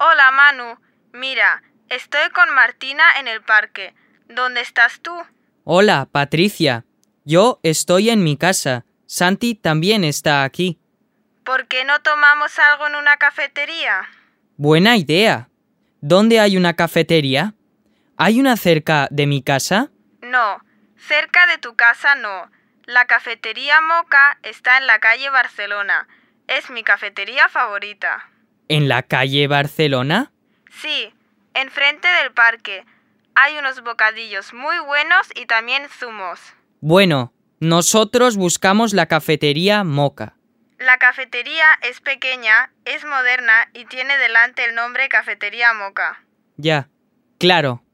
Hola, Manu. Mira, estoy con Martina en el parque. ¿Dónde estás tú? Hola, Patricia. Yo estoy en mi casa. Santi también está aquí. ¿Por qué no tomamos algo en una cafetería? Buena idea. ¿Dónde hay una cafetería? ¿Hay una cerca de mi casa? No, cerca de tu casa no. La cafetería Moca está en la calle Barcelona. Es mi cafetería favorita. ¿En la calle Barcelona? Sí, enfrente del parque. Hay unos bocadillos muy buenos y también zumos. Bueno, nosotros buscamos la cafetería Moca. La cafetería es pequeña, es moderna y tiene delante el nombre Cafetería Moca. Ya, claro.